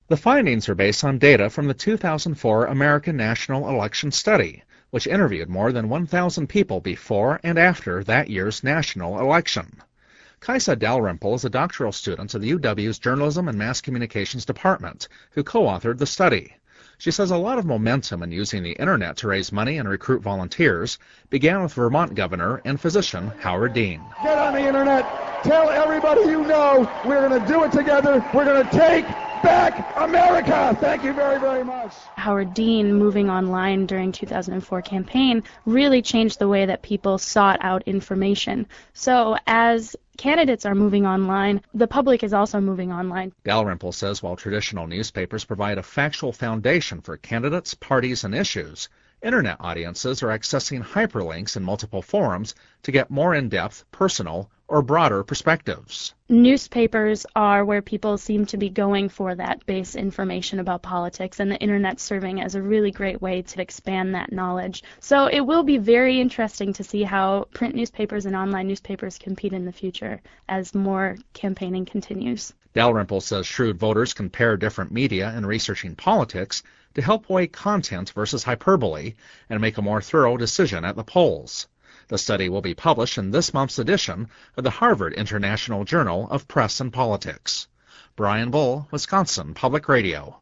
The findings are based on data from the 2004 American National Election Study, which interviewed more than 1,000 people before and after that year's national election. Kaisa Dalrymple is a doctoral student of the UW's Journalism and Mass Communications Department, who co-authored the study. She says a lot of momentum in using the internet to raise money and recruit volunteers began with Vermont Governor and physician Howard Dean. Get on the internet, tell everybody you know, we're going to do it together, we're going to take back America. Thank you very, very much. Howard Dean moving online during 2004 campaign really changed the way that people sought out information. So as candidates are moving online, the public is also moving online. Dalrymple says while traditional newspapers provide a factual foundation for candidates, parties, and issues, internet audiences are accessing hyperlinks in multiple forums to get more in-depth, personal, or broader perspectives. Newspapers are where people seem to be going for that base information about politics, and the internet serving as a really great way to expand that knowledge. So it will be very interesting to see how print newspapers and online newspapers compete in the future as more campaigning continues. Dalrymple says shrewd voters can pair different media in researching politics to help weigh content versus hyperbole and make a more thorough decision at the polls. The study will be published in this month's edition of the Harvard International Journal of Press and Politics. Brian Bull, Wisconsin Public Radio.